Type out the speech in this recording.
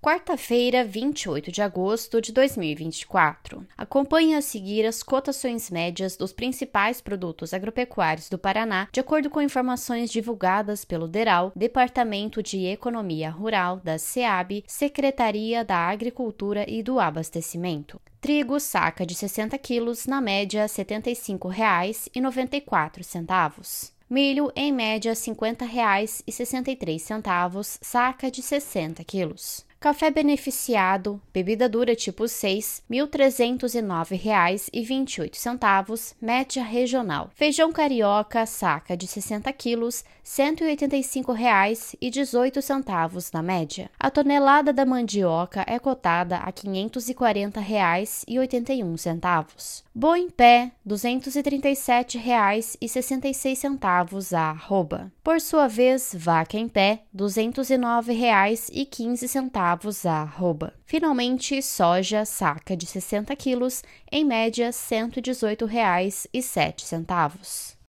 Quarta-feira, 28 de agosto de 2024. Acompanhe a seguir as cotações médias dos principais produtos agropecuários do Paraná, de acordo com informações divulgadas pelo DERAL, Departamento de Economia Rural da SEAB, Secretaria da Agricultura e do Abastecimento. Trigo saca de 60 quilos, na média R$ 75,94. Milho, em média R$ 50,63, saca de 60 quilos. Café beneficiado, bebida dura tipo 6, R$ 1.309,28, média regional. Feijão carioca, saca de 60 quilos, R$ 185,18 na média. A tonelada da mandioca é cotada a R$ 540,81. Boi em pé, R$ 237,66 a arroba. Por sua vez, vaca em pé, R$ 209,15 a arroba. Finalmente, soja saca de 60 quilos, em média R$ 118,07.